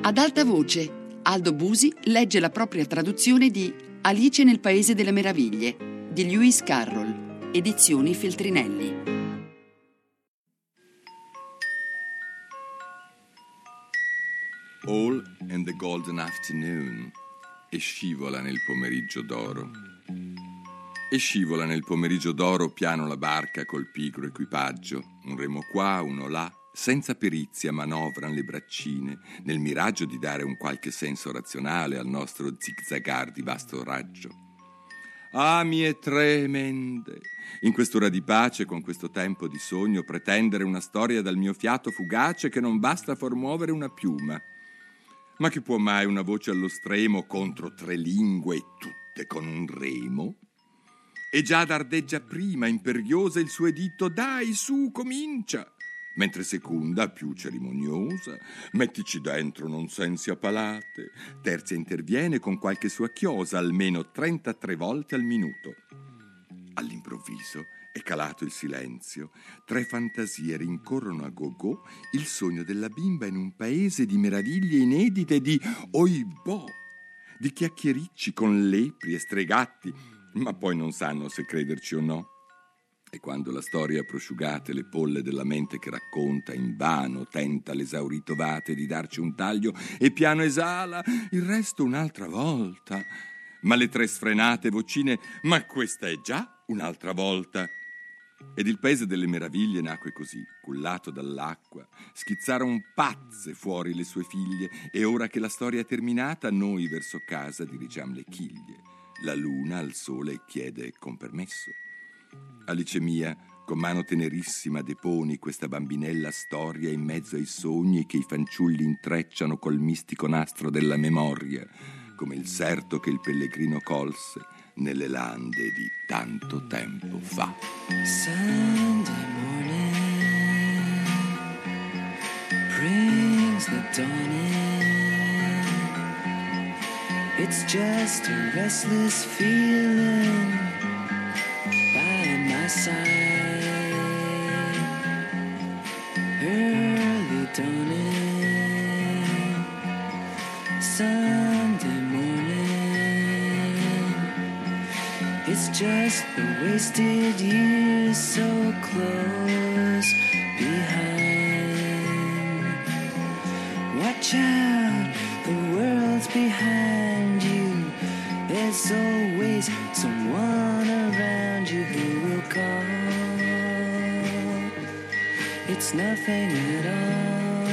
Ad alta voce, Aldo Busi legge la propria traduzione di Alice nel Paese delle Meraviglie di Lewis Carroll, edizioni Feltrinelli. All in the golden afternoon, e scivola nel pomeriggio d'oro. E scivola nel pomeriggio d'oro piano la barca col pigro equipaggio, un remo qua, uno là, senza perizia manovran le braccine, nel miraggio di dare un qualche senso razionale al nostro zigzagar di vasto raggio. Ah, mie tremende! In quest'ora di pace, con questo tempo di sogno, pretendere una storia dal mio fiato fugace che non basta far muovere una piuma. Ma che può mai una voce allo stremo contro 3 lingue, tutte con un remo? E già dardeggia prima, imperiosa, il suo editto: dai, su, comincia! Mentre seconda, più cerimoniosa: mettici dentro, non sensi a palate. Terza interviene con qualche sua chiosa, almeno 33 volte al minuto. All'improvviso è calato il silenzio. 3 fantasie rincorrono a go-go il sogno della bimba in un paese di meraviglie inedite, di oibò, di chiacchiericci con lepri e stregatti, ma poi non sanno se crederci o no. E quando la storia ha prosciugate le polle della mente che racconta, invano tenta l'esaurito vate di darci un taglio e piano esala il resto un'altra volta. Ma le 3 sfrenate vocine: ma questa è già un'altra volta. Ed il paese delle meraviglie nacque così, cullato dall'acqua. Schizzaron pazze fuori le sue figlie, e ora che la storia è terminata, noi verso casa dirigiam le chiglie. La luna al sole chiede con permesso. Alice mia, con mano tenerissima deponi questa bambinella storia in mezzo ai sogni che i fanciulli intrecciano col mistico nastro della memoria, come il serto che il pellegrino colse nelle lande di tanto tempo fa. Sunday morning brings the dawn in. It's just a restless feeling by my side. Early dawning, Sunday morning. It's just the wasted years so close behind. Watch out, the world's behind you. There's always someone around you who will call. It's nothing at all.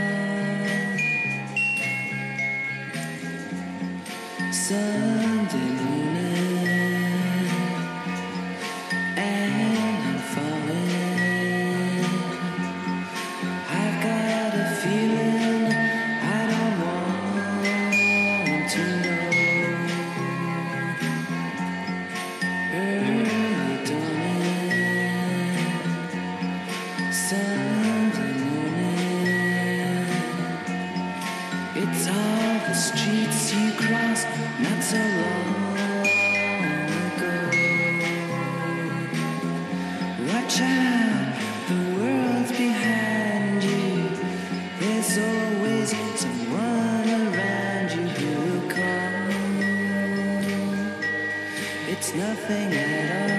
Sunday morning, and I'm falling. I've got a feeling I don't want to know. Early dawning, Sunday morning. It's all the streets you crossed not so long ago. Watch out, the world's behind you. There's always someone around you who will call. It's nothing at all.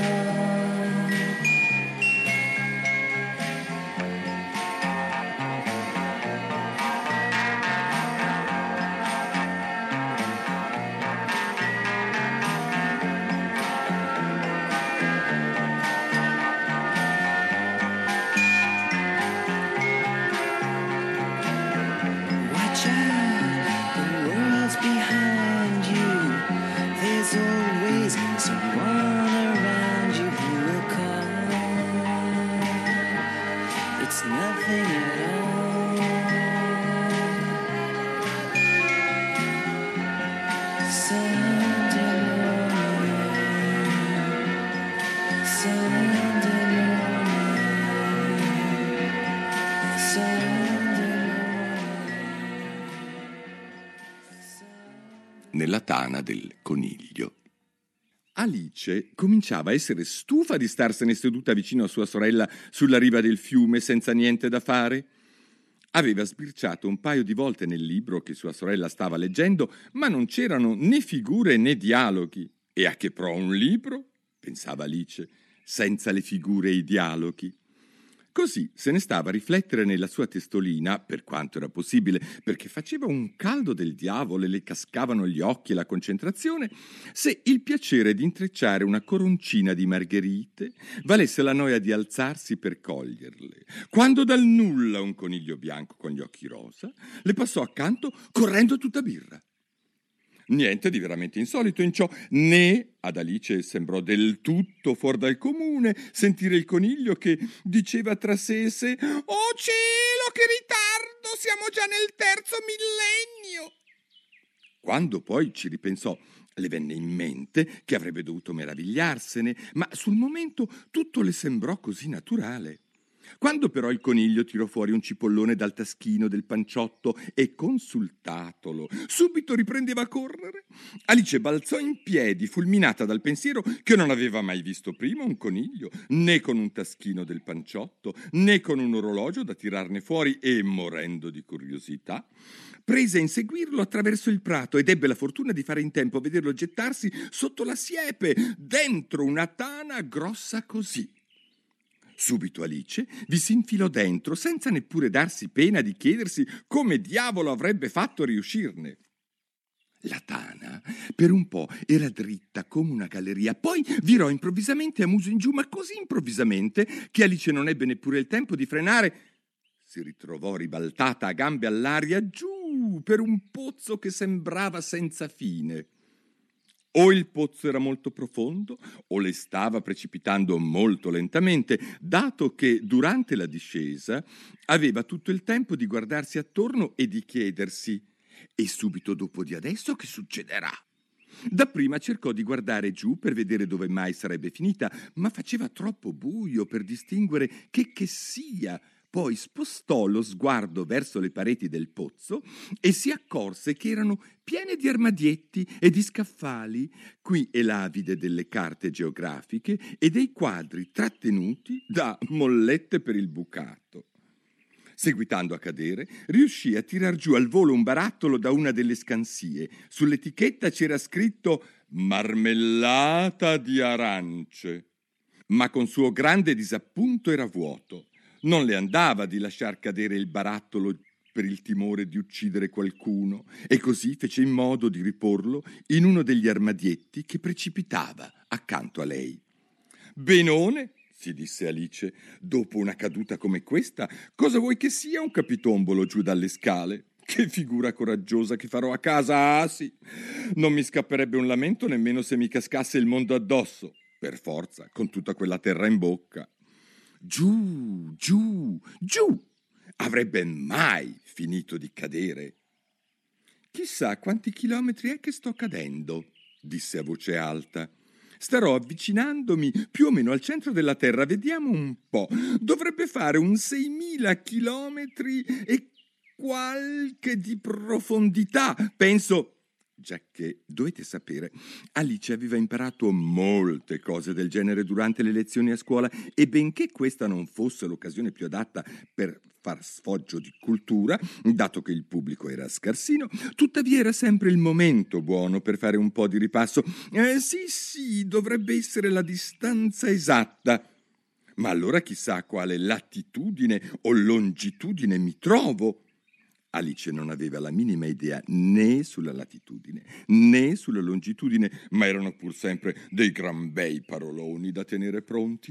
Watch out, the world's behind you. There's always someone around you who will call. It's nothing at all. Sunday morning, Sunday morning, Sunday morning. Nella tana del coniglio. Alice cominciava a essere stufa di starsene seduta vicino a sua sorella sulla riva del fiume senza niente da fare. Aveva sbirciato un paio di volte nel libro che sua sorella stava leggendo, ma non c'erano né figure né dialoghi. E a che pro un libro? Pensava Alice, senza le figure e i dialoghi. Così se ne stava a riflettere nella sua testolina, per quanto era possibile, perché faceva un caldo del diavolo e le cascavano gli occhi e la concentrazione, se il piacere di intrecciare una coroncina di margherite valesse la noia di alzarsi per coglierle, quando dal nulla un coniglio bianco con gli occhi rosa le passò accanto correndo tutta birra. Niente di veramente insolito in ciò, né ad Alice sembrò del tutto fuor dal comune sentire il coniglio che diceva tra sé e sé: «Oh cielo, che ritardo! Siamo già nel 3° millennio!» Quando poi ci ripensò, le venne in mente che avrebbe dovuto meravigliarsene, ma sul momento tutto le sembrò così naturale. Quando però il coniglio tirò fuori un cipollone dal taschino del panciotto e, consultatolo, subito riprendeva a correre, Alice balzò in piedi, fulminata dal pensiero che non aveva mai visto prima un coniglio, né con un taschino del panciotto, né con un orologio da tirarne fuori e, morendo di curiosità, prese a inseguirlo attraverso il prato ed ebbe la fortuna di fare in tempo a vederlo gettarsi sotto la siepe, dentro una tana grossa così. Subito Alice vi si infilò dentro, senza neppure darsi pena di chiedersi come diavolo avrebbe fatto a riuscirne. La tana per un po' era dritta come una galleria, poi virò improvvisamente a muso in giù, ma così improvvisamente che Alice non ebbe neppure il tempo di frenare. Si ritrovò ribaltata a gambe all'aria giù per un pozzo che sembrava senza fine. O il pozzo era molto profondo, o le stava precipitando molto lentamente, dato che durante la discesa aveva tutto il tempo di guardarsi attorno e di chiedersi: «E subito dopo di adesso che succederà?» Dapprima cercò di guardare giù per vedere dove mai sarebbe finita, ma faceva troppo buio per distinguere che sia. Poi spostò lo sguardo verso le pareti del pozzo e si accorse che erano piene di armadietti e di scaffali, qui e là vide delle carte geografiche e dei quadri trattenuti da mollette per il bucato. Seguitando a cadere, riuscì a tirar giù al volo un barattolo da una delle scansie. Sull'etichetta c'era scritto «Marmellata di arance», ma con suo grande disappunto era vuoto. Non le andava di lasciar cadere il barattolo per il timore di uccidere qualcuno e così fece in modo di riporlo in uno degli armadietti che precipitava accanto a lei. «Benone», si disse Alice, «dopo una caduta come questa, cosa vuoi che sia un capitombolo giù dalle scale? Che figura coraggiosa che farò a casa, ah sì! Non mi scapperebbe un lamento nemmeno se mi cascasse il mondo addosso, per forza, con tutta quella terra in bocca». Giù, giù, giù! Avrebbe mai finito di cadere. «Chissà quanti chilometri è che sto cadendo», disse a voce alta. «Starò avvicinandomi più o meno al centro della terra, vediamo un po'. Dovrebbe fare un 6.000 chilometri e qualche di profondità, penso». Giacché, dovete sapere, Alice aveva imparato molte cose del genere durante le lezioni a scuola e benché questa non fosse l'occasione più adatta per far sfoggio di cultura, dato che il pubblico era scarsino, tuttavia era sempre il momento buono per fare un po' di ripasso. Sì, dovrebbe essere la distanza esatta. Ma allora chissà a quale latitudine o longitudine mi trovo. Alice non aveva la minima idea né sulla latitudine né sulla longitudine, ma erano pur sempre dei gran bei paroloni da tenere pronti.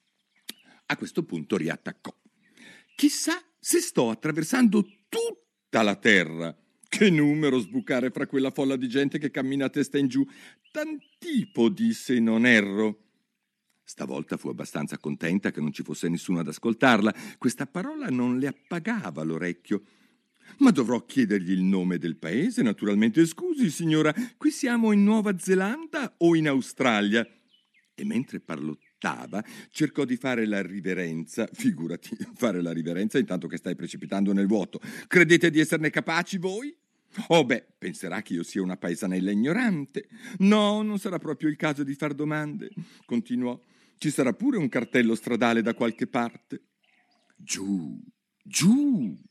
A questo punto riattaccò. «Chissà se sto attraversando tutta la terra. Che numero sbucare fra quella folla di gente che cammina a testa in giù. Tantipodi, se non erro». Stavolta fu abbastanza contenta che non ci fosse nessuno ad ascoltarla. Questa parola non le appagava l'orecchio. «Ma dovrò chiedergli il nome del paese, naturalmente. Scusi, signora, qui siamo in Nuova Zelanda o in Australia?» E mentre parlottava, cercò di fare la riverenza. Figurati, fare la riverenza intanto che stai precipitando nel vuoto. «Credete di esserne capaci voi?» «Oh beh, penserà che io sia una paesanella ignorante. No, non sarà proprio il caso di far domande», continuò. «Ci sarà pure un cartello stradale da qualche parte». Giù, giù,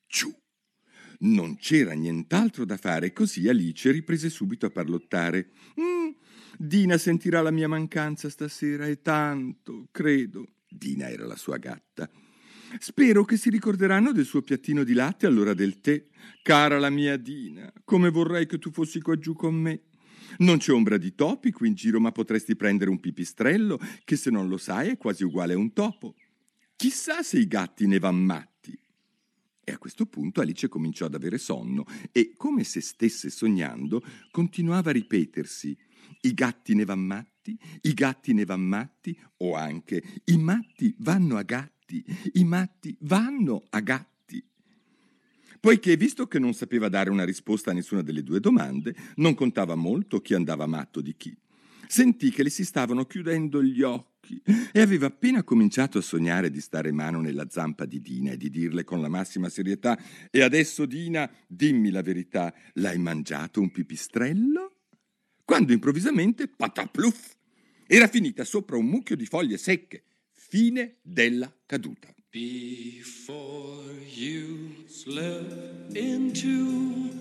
Ciù! Non c'era nient'altro da fare, così Alice riprese subito a parlottare. Dina sentirà la mia mancanza stasera e tanto, credo. Dina era la sua gatta. Spero che si ricorderanno del suo piattino di latte all'ora del tè. Cara la mia Dina, come vorrei che tu fossi qua giù con me. Non c'è ombra di topi qui in giro, ma potresti prendere un pipistrello, che se non lo sai è quasi uguale a un topo. Chissà se i gatti ne van matti. E a questo punto Alice cominciò ad avere sonno e, come se stesse sognando, continuava a ripetersi: i gatti ne van matti, i gatti ne van matti, o anche i matti vanno a gatti, i matti vanno a gatti. Poiché, visto che non sapeva dare una risposta a nessuna delle due domande, non contava molto chi andava matto di chi. Sentì che le si stavano chiudendo gli occhi e aveva appena cominciato a sognare di stare mano nella zampa di Dina e di dirle con la massima serietà: e adesso, Dina, dimmi la verità, l'hai mangiato un pipistrello? Quando improvvisamente, patapluff, era finita sopra un mucchio di foglie secche. Fine della caduta. Before you slip into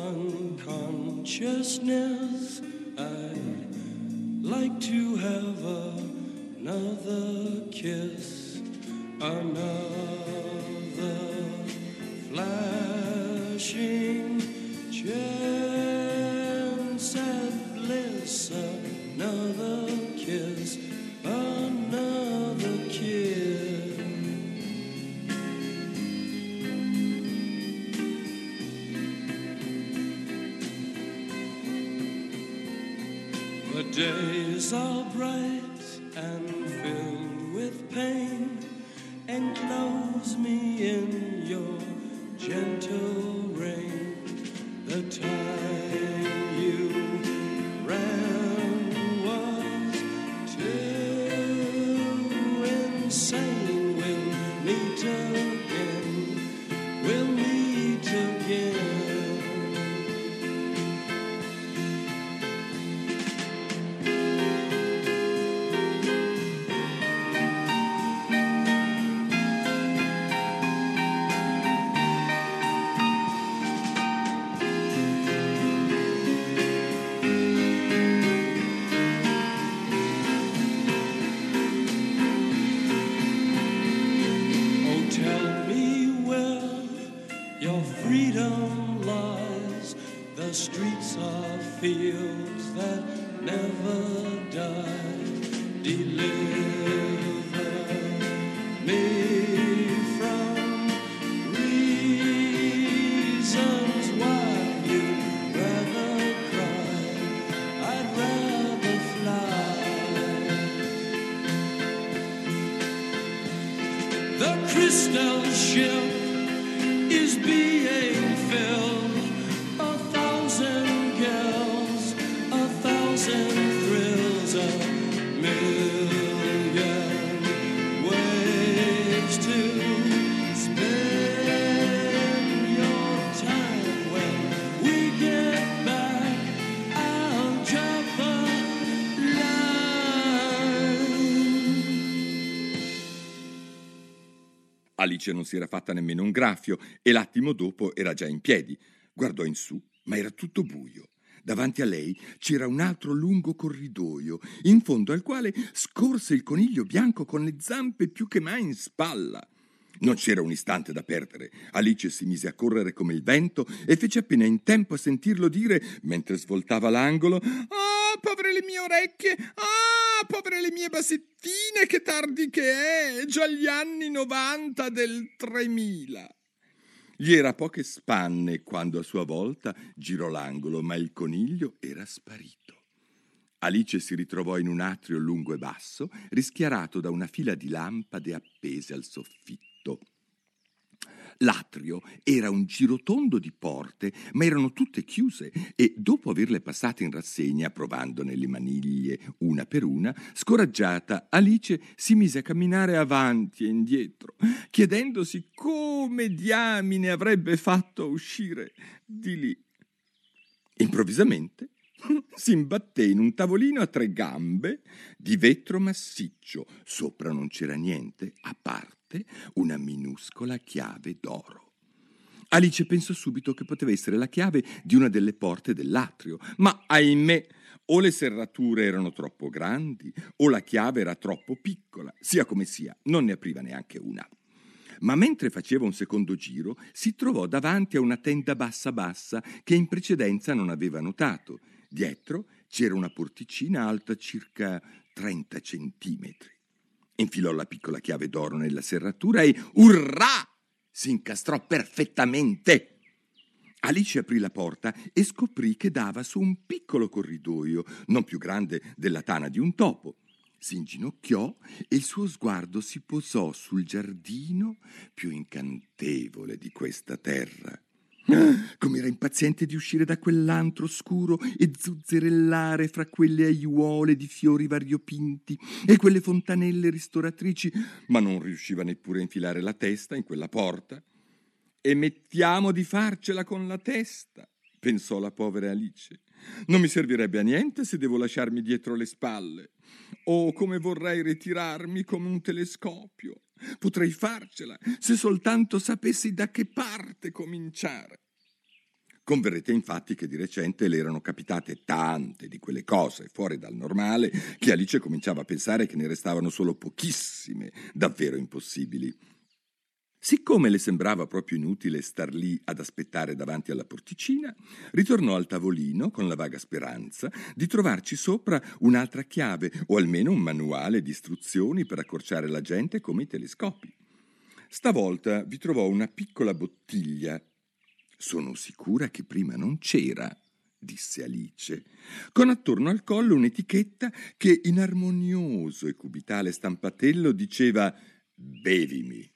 unconsciousness, I'd like to have another kiss, another flashing chance at bliss, another kiss, another kiss. The days are bright and filled with pain. Enclose me in your gentle rain. The time you ran was too insane. We'll meet again. We'll meet again. Freedom lies, the streets are fields that never die. Deliver me from reasons why you'd rather cry, I'd rather fly. The crystal ship is being filled, 1,000 girls, 1,000 thrills, 1,000,000 ways to spend your time. When we get back, I'll drop a Alice non si era fatta nemmeno un graffio e l'attimo dopo era già in piedi. Guardò in su, ma era tutto buio. Davanti a lei c'era un altro lungo corridoio, in fondo al quale scorse il coniglio bianco con le zampe più che mai in spalla. Non c'era un istante da perdere. Alice si mise a correre come il vento e fece appena in tempo a sentirlo dire, mentre svoltava l'angolo: «Ah, povere le mie orecchie! Ah, povere le mie bassettine, che tardi che è! Già gli anni 90 del 3000!» Gli era a poche spanne quando a sua volta girò l'angolo, ma il coniglio era sparito. Alice si ritrovò in un atrio lungo e basso, rischiarato da una fila di lampade appese al soffitto. L'atrio era un girotondo di porte, ma erano tutte chiuse e, dopo averle passate in rassegna, provandone le maniglie una per una, scoraggiata, Alice si mise a camminare avanti e indietro, chiedendosi come diamine avrebbe fatto a uscire di lì. Improvvisamente si imbatté in un tavolino a 3 gambe di vetro massiccio. Sopra non c'era niente, a parte una minuscola chiave d'oro. Alice pensò subito che poteva essere la chiave di una delle porte dell'atrio, ma ahimè, o le serrature erano troppo grandi o la chiave era troppo piccola. Sia come sia, non ne apriva neanche una. Ma mentre faceva un secondo giro, si trovò davanti a una tenda bassa che in precedenza non aveva notato. Dietro c'era una porticina alta circa 30 centimetri. Infilò la piccola chiave d'oro nella serratura e, urrà, si incastrò perfettamente. Alice aprì la porta e scoprì che dava su un piccolo corridoio, non più grande della tana di un topo. Si inginocchiò e il suo sguardo si posò sul giardino più incantevole di questa terra. Come era impaziente di uscire da quell'antro oscuro e zuzzerellare fra quelle aiuole di fiori variopinti e quelle fontanelle ristoratrici, ma non riusciva neppure a infilare la testa in quella porta. E mettiamo di farcela con la testa, pensò la povera Alice. Non mi servirebbe a niente se devo lasciarmi dietro le spalle. Oh, come vorrei ritirarmi come un telescopio. Potrei farcela se soltanto sapessi da che parte cominciare. Converrete infatti che di recente le erano capitate tante di quelle cose fuori dal normale che Alice cominciava a pensare che ne restavano solo pochissime davvero impossibili. Siccome le sembrava proprio inutile star lì ad aspettare davanti alla porticina, ritornò al tavolino con la vaga speranza di trovarci sopra un'altra chiave o almeno un manuale di istruzioni per accorciare la gente come i telescopi. Stavolta vi trovò una piccola bottiglia. «Sono sicura che prima non c'era», disse Alice, con attorno al collo un'etichetta che in armonioso e cubitale stampatello diceva «Bevimi».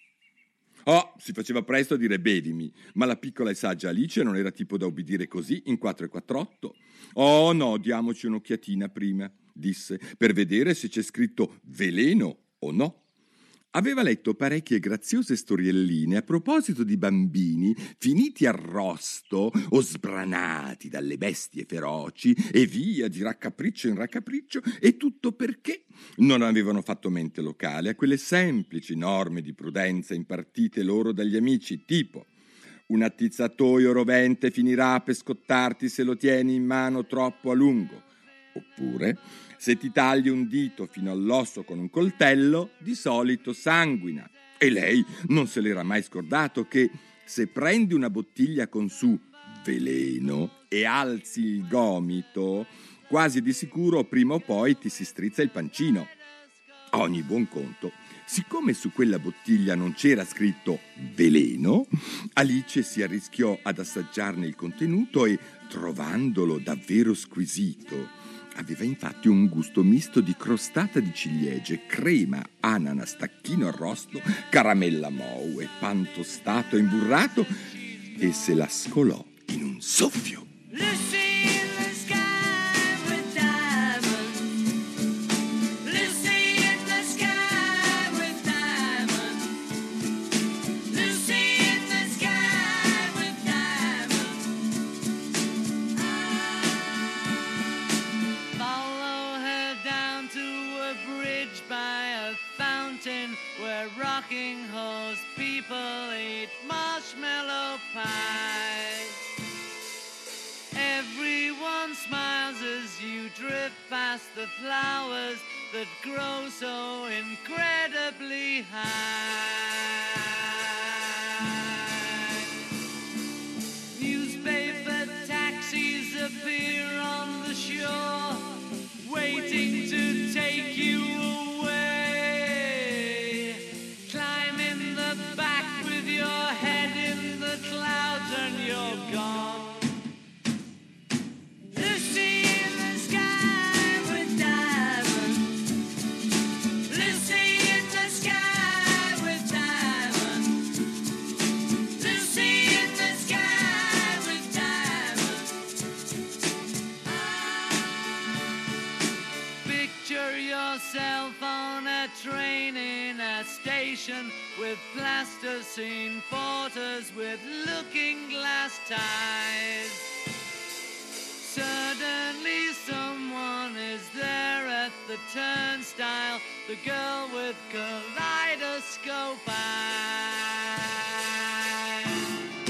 Oh, si faceva presto a dire bevimi, ma la piccola e saggia Alice non era tipo da obbedire così in 4 e 48. Oh no, diamoci un'occhiatina prima, disse, per vedere se c'è scritto veleno o no. Aveva letto parecchie graziose storielline a proposito di bambini finiti arrosto o sbranati dalle bestie feroci e via di raccapriccio in raccapriccio, e tutto perché non avevano fatto mente locale a quelle semplici norme di prudenza impartite loro dagli amici, tipo: un attizzatoio rovente finirà per scottarti se lo tieni in mano troppo a lungo, oppure se ti tagli un dito fino all'osso con un coltello, di solito sanguina. E lei non se l'era mai scordato che se prendi una bottiglia con su veleno e alzi il gomito, quasi di sicuro prima o poi ti si strizza il pancino. A ogni buon conto, siccome su quella bottiglia non c'era scritto veleno, Alice si arrischiò ad assaggiarne il contenuto e, trovandolo davvero squisito, aveva infatti un gusto misto di crostata di ciliegie, crema, ananas, tacchino arrosto, caramella Moe e pan tostato e imburrato, e se la scolò in un soffio. Where rocking horse people eat marshmallow pie. Everyone smiles as you drift past the flowers that grow so incredibly high. Newspaper taxis appear on the shore, waiting to take you away. And you're gone. Lucy in the sky with diamonds. Lucy in the sky with diamonds. Lucy in the sky with diamonds. Picture yourself on a train in a station with plasticine porters with looking glass ties. Suddenly someone is there at the turnstile, the girl with kaleidoscope eyes.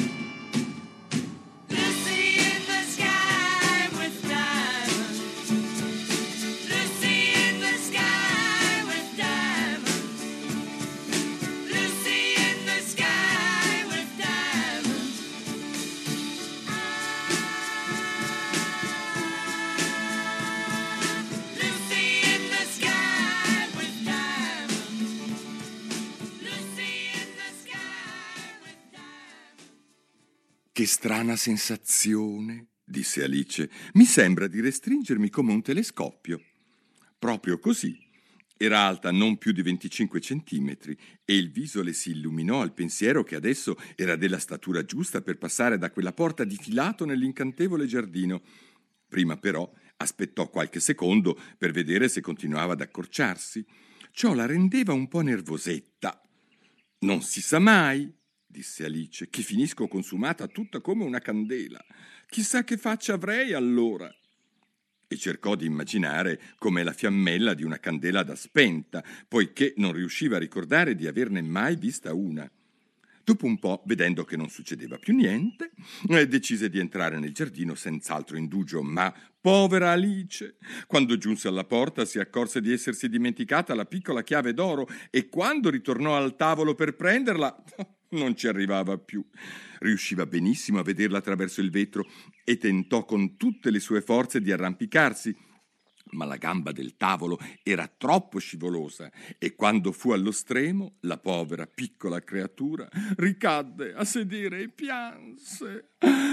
Che strana sensazione, disse Alice. Mi sembra di restringermi come un telescopio. Proprio così. Era alta non più di 25 centimetri e il viso le si illuminò al pensiero che adesso era della statura giusta per passare da quella porta di filato nell'incantevole giardino. Prima però aspettò qualche secondo per vedere se continuava ad accorciarsi. Ciò la rendeva un po' nervosetta. Non si sa mai, disse Alice, che finisco consumata tutta come una candela. Chissà che faccia avrei allora. E cercò di immaginare come la fiammella di una candela da spenta, poiché non riusciva a ricordare di averne mai vista una. Dopo un po', vedendo che non succedeva più niente, decise di entrare nel giardino senz'altro indugio, ma povera Alice! Quando giunse alla porta si accorse di essersi dimenticata la piccola chiave d'oro e quando ritornò al tavolo per prenderla non ci arrivava più. Riusciva benissimo a vederla attraverso il vetro e tentò con tutte le sue forze di arrampicarsi, ma la gamba del tavolo era troppo scivolosa e quando fu allo stremo la povera piccola creatura ricadde a sedere e pianse.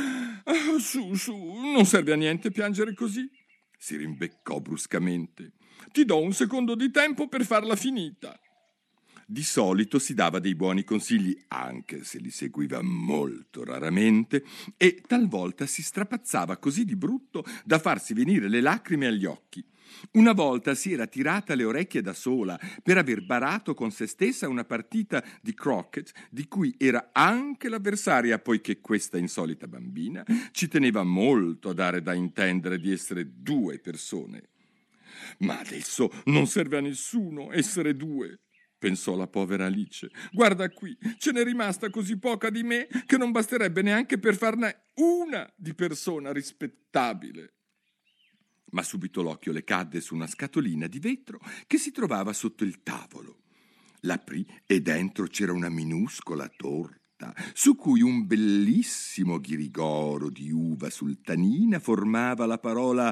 Su, non serve a niente piangere così, si rimbeccò bruscamente. Ti do un secondo di tempo per farla finita. Di solito si dava dei buoni consigli, anche se li seguiva molto raramente, e talvolta si strapazzava così di brutto da farsi venire le lacrime agli occhi. Una volta si era tirata le orecchie da sola per aver barato con se stessa una partita di croquet di cui era anche l'avversaria, poiché questa insolita bambina ci teneva molto a dare da intendere di essere due persone. Ma adesso non serve a nessuno essere due, pensò la povera Alice. Guarda qui, ce n'è rimasta così poca di me che non basterebbe neanche per farne una di persona rispettabile. Ma subito l'occhio le cadde su una scatolina di vetro che si trovava sotto il tavolo. L'aprì e dentro c'era una minuscola torta su cui un bellissimo ghirigoro di uva sultanina formava la parola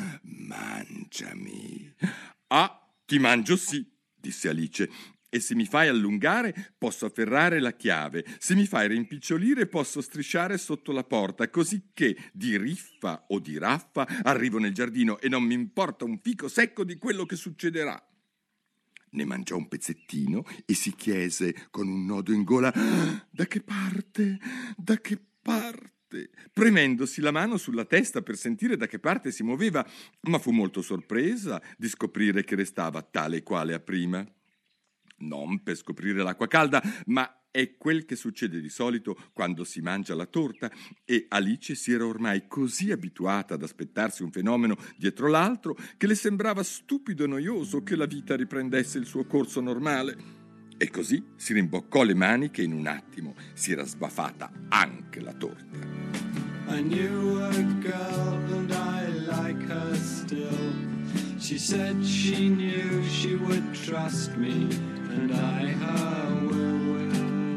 mangiami. Ah, ti mangio sì, disse Alice, e se mi fai allungare posso afferrare la chiave, se mi fai rimpicciolire posso strisciare sotto la porta, così che di riffa o di raffa arrivo nel giardino e non mi importa un fico secco di quello che succederà. Ne mangiò un pezzettino e si chiese con un nodo in gola: da che parte? Da che parte? Premendosi la mano sulla testa per sentire da che parte si muoveva, ma fu molto sorpresa di scoprire che restava tale quale a prima. Non per scoprire l'acqua calda, ma è quel che succede di solito quando si mangia la torta, e Alice si era ormai così abituata ad aspettarsi un fenomeno dietro l'altro che le sembrava stupido e noioso che la vita riprendesse il suo corso normale. E così si rimboccò le maniche e in un attimo si era sbaffata anche la torta. I knew a girl and I like her still. She said she knew she would trust me, and I her will.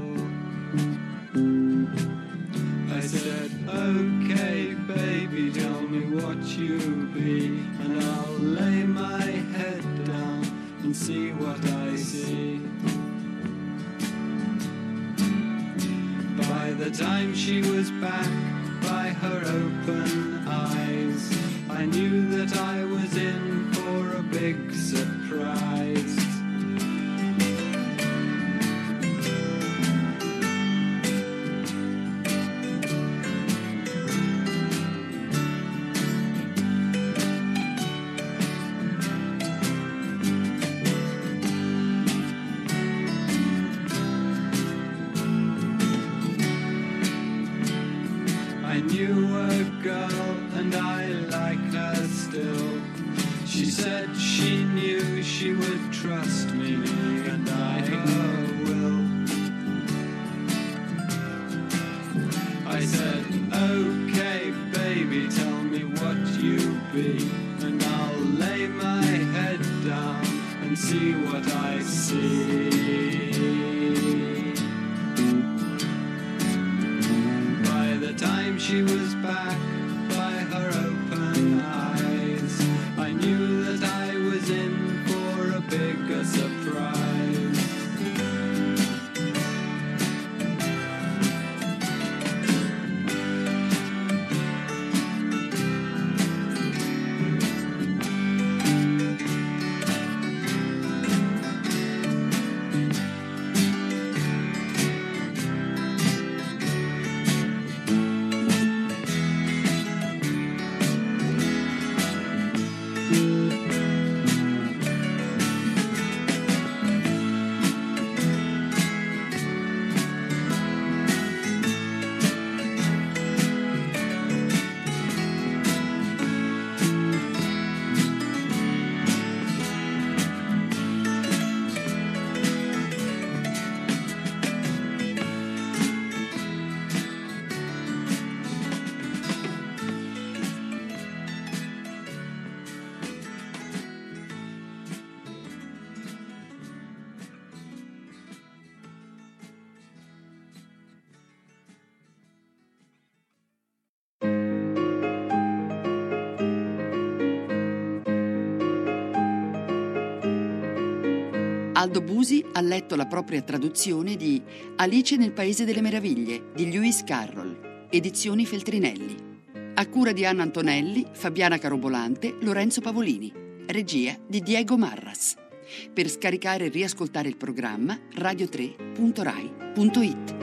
I said, okay, baby, tell me what you be, and I'll lay my head down and see what I see. By the time she was back, by her open eyes, I knew that I was in for a big surprise. I knew a girl and I like her still. She said she knew she would trust me, and I her will. I said, okay, baby, tell me what you be, and I'll lay my head down and see what I see. By the time she was back, by her open eyes, I knew that I was in for a bigger surprise. Aldo Busi ha letto la propria traduzione di Alice nel Paese delle Meraviglie di Lewis Carroll, edizioni Feltrinelli. A cura di Anna Antonelli, Fabiana Carobolante, Lorenzo Pavolini. Regia di Diego Marras. Per scaricare e riascoltare il programma radio3.rai.it.